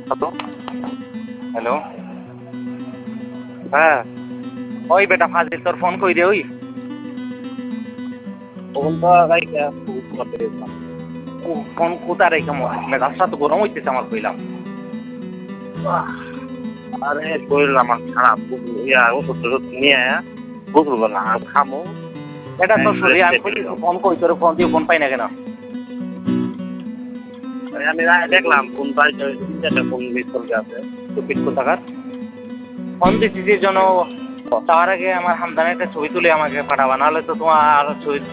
Hello. Hello. হ্যাঁ। ওই বেটা ফাজিল তোর ফোন কই রে ওই? তখন তো রাইখা ঘুমাতে গেছিলাম। ফোন কোথায় রেখে মেজাজটা তো গরম হইতেছে আমার কইলাম। আরে শরীর আমার খারাপ। ওষুধ-টষুধ নিয়ে আয়া গোসল করলাম। আর খামু। এটা তোর শরীর আমি রেস্টে কইছি ছিলাম। ফোন কই তোর ফোন দিয়ে ফোন পাই না কেন? আমি দেখলাম ফোন পাইছে ৩-৪টা ফোন মিস কল আছে। টুপিট কোথাকার। ফোন দিছিস এর জন্য তার আগে আমার হামদানের একটা ছবি তুলে আমাকে পাঠাবা, নাহলে তো তোমার ছবি